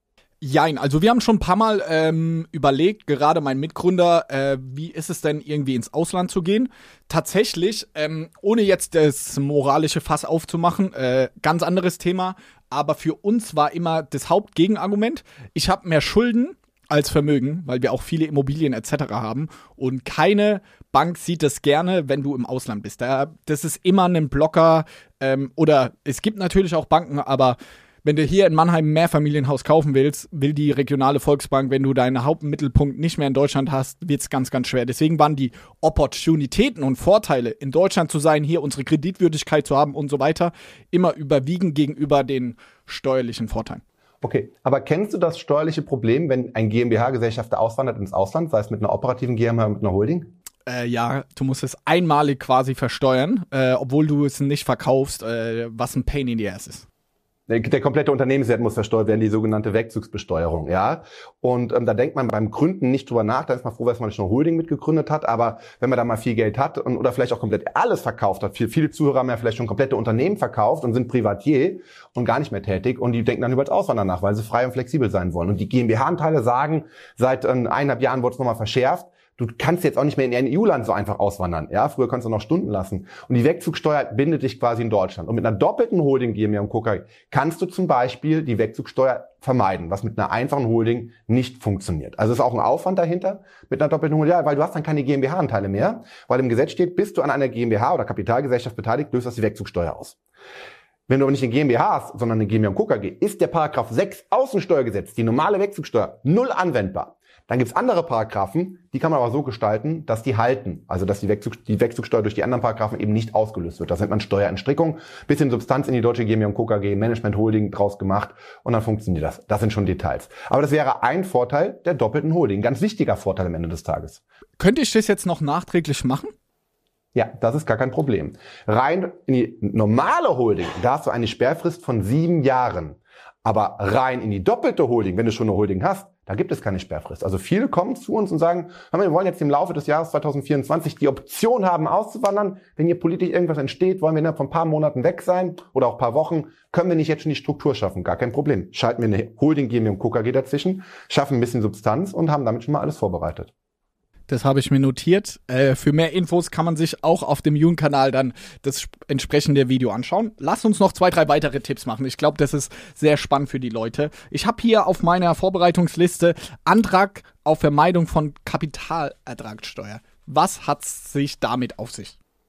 Jein, also wir haben schon ein paar Mal überlegt, gerade mein Mitgründer, wie ist es denn irgendwie ins Ausland zu gehen? Tatsächlich, ohne jetzt das moralische Fass aufzumachen, ganz anderes Thema, aber für uns war immer das Hauptgegenargument, ich habe mehr Schulden als Vermögen, weil wir auch viele Immobilien etc. haben und keine Bank sieht es gerne, wenn du im Ausland bist. Das ist immer ein Blocker oder es gibt natürlich auch Banken, aber wenn du hier in Mannheim ein Mehrfamilienhaus kaufen willst, will die regionale Volksbank, wenn du deinen Hauptmittelpunkt nicht mehr in Deutschland hast, wird es ganz, ganz schwer. Deswegen waren die Opportunitäten und Vorteile, in Deutschland zu sein, hier unsere Kreditwürdigkeit zu haben und so weiter, immer überwiegen gegenüber den steuerlichen Vorteilen. Okay, aber kennst du das steuerliche Problem, wenn ein GmbH-Gesellschafter auswandert ins Ausland, sei es mit einer operativen GmbH oder mit einer Holding? Ja, du musst es einmalig quasi versteuern, obwohl du es nicht verkaufst, was ein Pain in the Ass ist. Der komplette Unternehmenswert muss versteuert werden, die sogenannte Wegzugsbesteuerung, ja. Und da denkt man beim Gründen nicht drüber nach, da ist man froh, dass man nicht eine Holding mitgegründet hat, aber wenn man da mal viel Geld hat oder vielleicht auch komplett alles verkauft hat, viele Zuhörer haben ja vielleicht schon komplette Unternehmen verkauft und sind Privatier und gar nicht mehr tätig und die denken dann über das Auswandern nach, weil sie frei und flexibel sein wollen. Und die GmbH-Anteile sagen, seit 1,5 Jahren wurde es nochmal verschärft, du kannst jetzt auch nicht mehr in ein EU-Land so einfach auswandern. Ja, früher konntest du noch Stunden lassen. Und die Wegzugsteuer bindet dich quasi in Deutschland. Und mit einer doppelten Holding GmbH und Co. kannst du zum Beispiel die Wegzugsteuer vermeiden, was mit einer einfachen Holding nicht funktioniert. Also ist auch ein Aufwand dahinter mit einer doppelten Holding, ja, weil du hast dann keine GmbH-Anteile mehr, weil im Gesetz steht, bist du an einer GmbH oder Kapitalgesellschaft beteiligt, löst das die Wegzugsteuer aus. Wenn du aber nicht eine GmbH hast, sondern eine GmbH und Co. KG, ist der Paragraph 6 Außensteuergesetz, die normale Wegzugsteuer, null anwendbar. Dann gibt's andere Paragraphen, die kann man aber so gestalten, dass die halten. Also dass die Wegzugsteuer durch die anderen Paragraphen eben nicht ausgelöst wird. Das nennt man Steuerentstrickung. Bisschen Substanz in die deutsche GmbH und Co. KG, Management Holding draus gemacht und dann funktioniert das. Das sind schon Details. Aber das wäre ein Vorteil der doppelten Holding. Ganz wichtiger Vorteil am Ende des Tages. Könnte ich das jetzt noch nachträglich machen? Ja, das ist gar kein Problem. Rein in die normale Holding, da hast du eine Sperrfrist von 7 Jahren. Aber rein in die doppelte Holding, wenn du schon eine Holding hast, da gibt es keine Sperrfrist. Also viele kommen zu uns und sagen, wir wollen jetzt im Laufe des Jahres 2024 die Option haben, auszuwandern. Wenn hier politisch irgendwas entsteht, wollen wir innerhalb von ein paar Monaten weg sein oder auch ein paar Wochen, können wir nicht jetzt schon die Struktur schaffen. Gar kein Problem. Schalten wir eine Holding GmbH und Co. KG dazwischen, schaffen ein bisschen Substanz und haben damit schon mal alles vorbereitet. Das habe ich mir notiert. Für mehr Infos kann man sich auch auf dem Jun-Kanal dann das entsprechende Video anschauen. Lass uns noch 2, 3 weitere Tipps machen. Ich glaube, das ist sehr spannend für die Leute. Ich habe hier auf meiner Vorbereitungsliste Antrag auf Vermeidung von Kapitalertragssteuer. Was hat sich damit auf sich?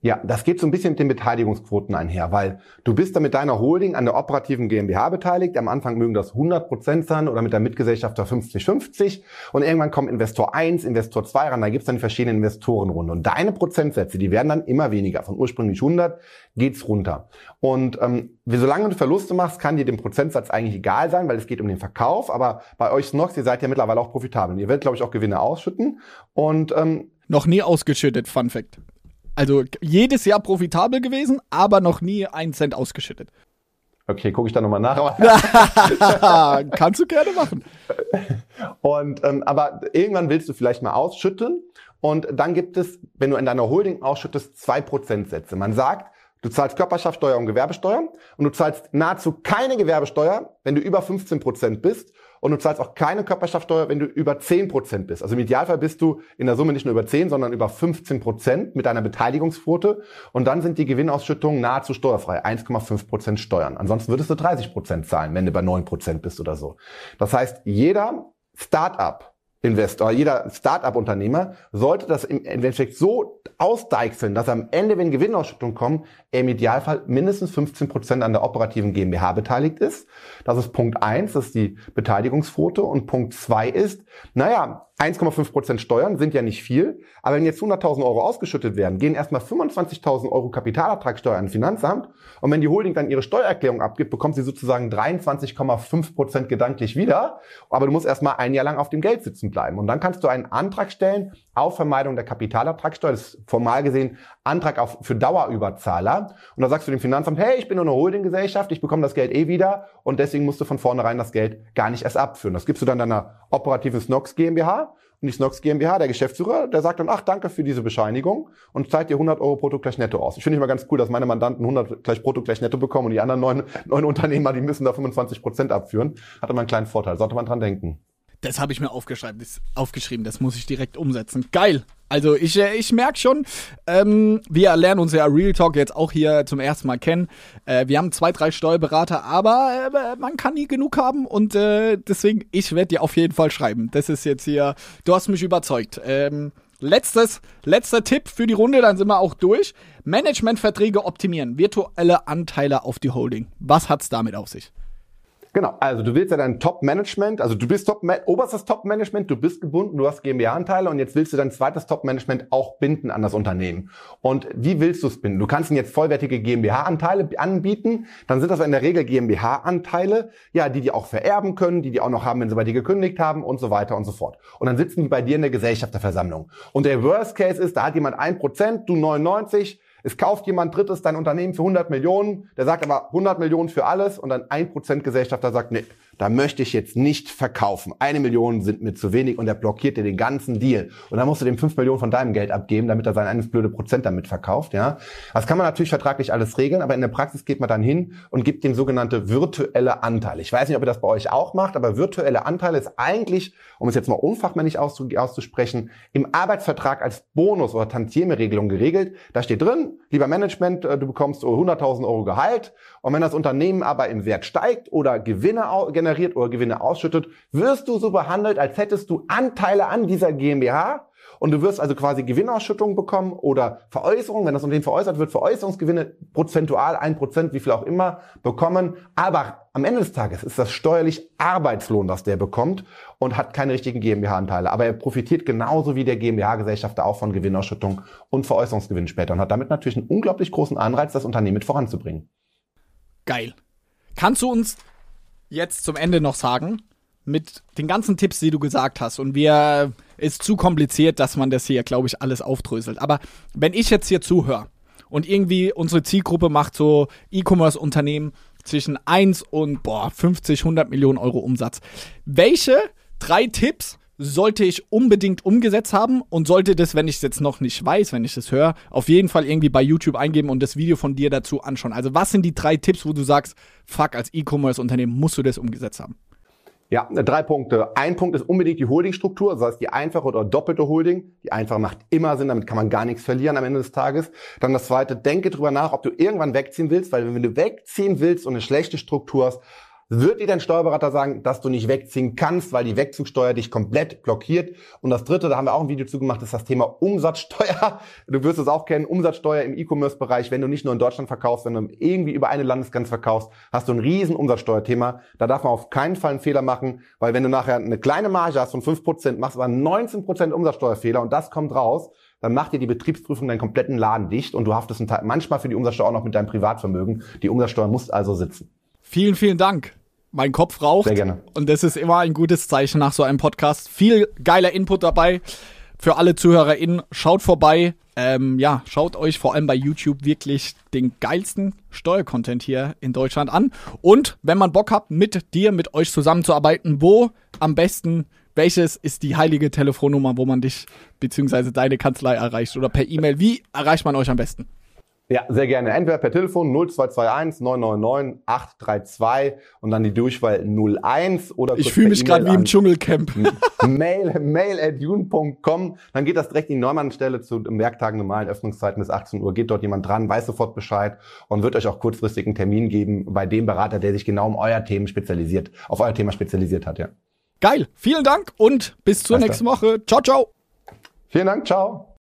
Ja, das geht so ein bisschen mit den Beteiligungsquoten einher, weil du bist da mit deiner Holding an der operativen GmbH beteiligt. Am Anfang mögen das 100% sein oder mit der Mitgesellschafter 50-50. Und irgendwann kommt Investor 1, Investor 2 ran. Da gibt's dann die verschiedenen Investorenrunden. Und deine Prozentsätze, die werden dann immer weniger. Von ursprünglich 100 geht's runter. Und solange du Verluste machst, kann dir dem Prozentsatz eigentlich egal sein, weil es geht um den Verkauf. Aber bei euch Snox, ihr seid ja mittlerweile auch profitabel. Ihr werdet, glaube ich, auch Gewinne ausschütten. Und noch nie ausgeschüttet, Fun Fact. Also jedes Jahr profitabel gewesen, aber noch nie 1 Cent ausgeschüttet. Okay, gucke ich da nochmal nach. Kannst du gerne machen. Und aber irgendwann willst du vielleicht mal ausschütten. Und dann gibt es, wenn du in deiner Holding ausschüttest, 2 Prozentsätze. Man sagt, du zahlst Körperschaftsteuer und Gewerbesteuer und du zahlst nahezu keine Gewerbesteuer, wenn du über 15% bist. Und du zahlst auch keine Körperschaftsteuer, wenn du über 10% bist. Also im Idealfall bist du in der Summe nicht nur über 10, sondern über 15% mit deiner Beteiligungsquote. Und dann sind die Gewinnausschüttungen nahezu steuerfrei. 1,5% Steuern. Ansonsten würdest du 30% zahlen, wenn du bei 9% bist oder so. Das heißt, jeder Start-up-Investor, jeder Start-up-Unternehmer sollte das im Endeffekt so ausdeichseln, dass am Ende, wenn Gewinnausschüttungen kommen, er im Idealfall mindestens 15% an der operativen GmbH beteiligt ist. Das ist Punkt 1, das ist die Beteiligungsquote. Und Punkt 2 ist, 1,5% Steuern sind ja nicht viel, aber wenn jetzt 100.000 Euro ausgeschüttet werden, gehen erstmal 25.000 Euro Kapitalertragssteuer an Finanzamt und wenn die Holding dann ihre Steuererklärung abgibt, bekommt sie sozusagen 23,5% gedanklich wieder, aber du musst erstmal ein Jahr lang auf dem Geld sitzen bleiben und dann kannst du einen Antrag stellen auf Vermeidung der Kapitalertragssteuer, das ist formal gesehen Antrag für Dauerüberzahler und da sagst du dem Finanzamt, hey, ich bin nur eine Holdinggesellschaft, ich bekomme das Geld wieder und deswegen musst du von vornherein das Geld gar nicht erst abführen. Das gibst du dann deiner operativen Snox GmbH und die Snox GmbH, der Geschäftsführer, der sagt dann, ach, danke für diese Bescheinigung und zahlt dir 100 Euro brutto gleich netto aus. Ich finde immer ganz cool, dass meine Mandanten 100 gleich brutto gleich netto bekommen und die anderen neun Unternehmer, die müssen da 25% abführen. Hat immer einen kleinen Vorteil, sollte man dran denken. Das habe ich mir aufgeschrieben, das muss ich direkt umsetzen. Geil! Also ich merke schon, wir lernen uns ja Real Talk jetzt auch hier zum ersten Mal kennen. Wir haben 2, 3 Steuerberater, aber man kann nie genug haben und deswegen, ich werde dir auf jeden Fall schreiben. Das ist jetzt hier, du hast mich überzeugt. Letzter Tipp für die Runde, dann sind wir auch durch. Managementverträge optimieren, virtuelle Anteile auf die Holding. Was hat's damit auf sich? Genau, also du willst ja dein Top-Management, also du bist oberstes Top-Management, du bist gebunden, du hast GmbH-Anteile und jetzt willst du dein zweites Top-Management auch binden an das Unternehmen. Und wie willst du es binden? Du kannst ihnen jetzt vollwertige GmbH-Anteile anbieten, dann sind das in der Regel GmbH-Anteile, ja, die auch vererben können, die auch noch haben, wenn sie bei dir gekündigt haben und so weiter und so fort. Und dann sitzen die bei dir in der Gesellschafterversammlung. Und der Worst Case ist, da hat jemand 1%, du 99%, es kauft jemand Drittes dein Unternehmen für 100 Millionen, der sagt aber 100 Millionen für alles und dann 1% Gesellschafter sagt, nee, da möchte ich jetzt nicht verkaufen. 1 Million sind mir zu wenig und der blockiert dir den ganzen Deal. Und dann musst du dem 5 Millionen von deinem Geld abgeben, damit er sein eines blöde Prozent damit verkauft, ja. Das kann man natürlich vertraglich alles regeln, aber in der Praxis geht man dann hin und gibt dem sogenannte virtuelle Anteile. Ich weiß nicht, ob ihr das bei euch auch macht, aber virtuelle Anteile ist eigentlich, um es jetzt mal unfachmännisch auszusprechen, im Arbeitsvertrag als Bonus- oder Tantieme-Regelung geregelt. Da steht drin, lieber Management, du bekommst 100.000 Euro Gehalt und wenn das Unternehmen aber im Wert steigt oder Gewinne generiert oder Gewinne ausschüttet, wirst du so behandelt, als hättest du Anteile an dieser GmbH und du wirst also quasi Gewinnausschüttungen bekommen oder Veräußerungen, wenn das Unternehmen veräußert wird, Veräußerungsgewinne prozentual 1%, wie viel auch immer, bekommen. Aber am Ende des Tages ist das steuerlich Arbeitslohn, was der bekommt und hat keine richtigen GmbH-Anteile. Aber er profitiert genauso wie der GmbH-Gesellschafter auch von Gewinnausschüttung und Veräußerungsgewinn später und hat damit natürlich einen unglaublich großen Anreiz, das Unternehmen mit voranzubringen. Geil. Kannst du uns jetzt zum Ende noch sagen, mit den ganzen Tipps, die du gesagt hast, und ist zu kompliziert, dass man das hier, glaube ich, alles aufdröselt. Aber wenn ich jetzt hier zuhöre und irgendwie unsere Zielgruppe macht so E-Commerce-Unternehmen zwischen 1 und 50, 100 Millionen Euro Umsatz. Welche 3 Tipps sollte ich unbedingt umgesetzt haben und sollte das, wenn ich es jetzt noch nicht weiß, wenn ich das höre, auf jeden Fall irgendwie bei YouTube eingeben und das Video von dir dazu anschauen. Also was sind die 3 Tipps, wo du sagst, fuck, als E-Commerce-Unternehmen musst du das umgesetzt haben? Ja, 3 Punkte. Ein Punkt ist unbedingt die Holdingstruktur, das heißt die einfache oder doppelte Holding. Die einfache macht immer Sinn, damit kann man gar nichts verlieren am Ende des Tages. Dann das Zweite, denke drüber nach, ob du irgendwann wegziehen willst, weil wenn du wegziehen willst und eine schlechte Struktur hast, Wird dir dein Steuerberater sagen, dass du nicht wegziehen kannst, weil die Wegzugsteuer dich komplett blockiert? Und das dritte, da haben wir auch ein Video zugemacht, ist das Thema Umsatzsteuer. Du wirst es auch kennen, Umsatzsteuer im E-Commerce-Bereich. Wenn du nicht nur in Deutschland verkaufst, wenn du irgendwie über eine Landesgrenze verkaufst, hast du ein riesen Umsatzsteuerthema. Da darf man auf keinen Fall einen Fehler machen, weil wenn du nachher eine kleine Marge hast von 5%, machst aber 19% Umsatzsteuerfehler und das kommt raus, dann macht dir die Betriebsprüfung deinen kompletten Laden dicht und du haftest manchmal für die Umsatzsteuer auch noch mit deinem Privatvermögen. Die Umsatzsteuer muss also sitzen. Vielen, vielen Dank. Mein Kopf raucht. Sehr gerne. Und das ist immer ein gutes Zeichen nach so einem Podcast. Viel geiler Input dabei. Für alle ZuhörerInnen, schaut vorbei. Schaut euch vor allem bei YouTube wirklich den geilsten Steuercontent hier in Deutschland an. Und wenn man Bock hat, mit euch zusammenzuarbeiten, wo am besten, welches ist die heilige Telefonnummer, wo man dich bzw. deine Kanzlei erreicht oder per E-Mail? Wie erreicht man euch am besten? Ja, sehr gerne. Entweder per Telefon 0221 999 832 und dann die Durchwahl 01 oder ich fühle mich gerade wie im Dschungelcamp. mail@jun.com. Dann geht das direkt in die Neumannstelle zu Werktagen normalen Öffnungszeiten bis 18 Uhr. Geht dort jemand dran, weiß sofort Bescheid und wird euch auch kurzfristig einen Termin geben bei dem Berater, der sich genau auf euer Thema spezialisiert hat, ja. Geil. Vielen Dank und bis zur nächsten Woche. Ciao, ciao. Vielen Dank. Ciao.